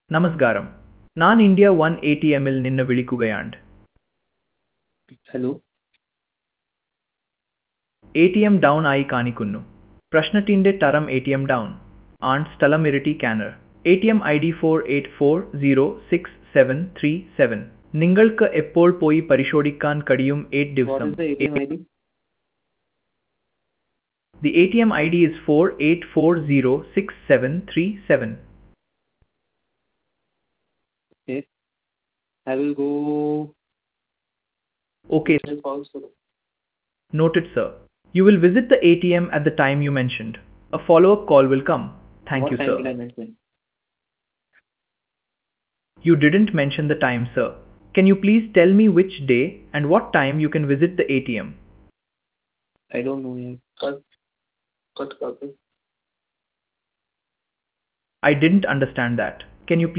നമസ്കാരം. ഞാൻ India one ATMൽ നിന്ന് വിളിക്കുകയാണ്. Hello. ATM ഡൗൺ ആയി കാണിക്കുന്നു. പ്രശ്നത്തിന്റെ തരം ATM ഡൗൺ ആണ് സ്ഥലം ഇരട്ടി കാനർ. ATM ID 48406737. നിങ്ങൾക്ക് എപ്പോൾ പോയി പരിശോധിക്കാൻ കഴിയും 8 What ദിവസം. is the ATM ID? The ATM ID is 48406737. Okay. I will go. Okay, Call, sir. noted, sir. You will visit the ATM at the time you mentioned. A follow-up call will come. Thank What you, time sir. did I mention? You didn't mention the time, sir. Can you please tell me which day and what time you can visit the ATM? I don't know yet. Cut. I didn't understand that. Can you please